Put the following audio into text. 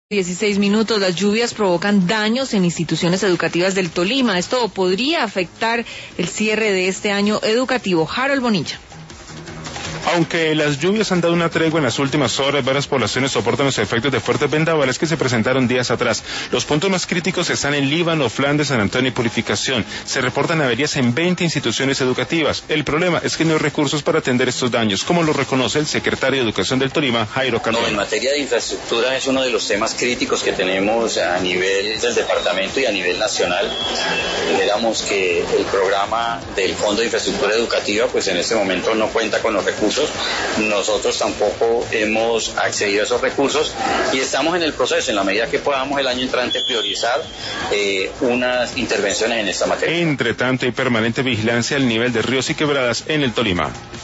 16 minutos, las lluvias provocan daños en instituciones educativas del Tolima. Esto podría afectar el cierre de este año educativo. Harold Bonilla. Aunque las lluvias han dado una tregua en las últimas horas, varias poblaciones soportan los efectos de fuertes vendavales que se presentaron días atrás. Los puntos más críticos están en Líbano, Flandes, San Antonio y Purificación. Se reportan averías en 20 instituciones educativas. El problema es que no hay recursos para atender estos daños, como lo reconoce el secretario de Educación del Tolima, Jairo Cardona. En materia de infraestructura es uno de los temas críticos que tenemos a nivel del departamento y a nivel nacional. Esperamos que el programa del Fondo de Infraestructura Educativa, pues en este momento no cuenta con los recursos. Nosotros tampoco hemos accedido a esos recursos y estamos en el proceso, en la medida que podamos el año entrante, priorizar unas intervenciones en esta materia. Entre tanto, hay permanente vigilancia al nivel de ríos y quebradas en el Tolima.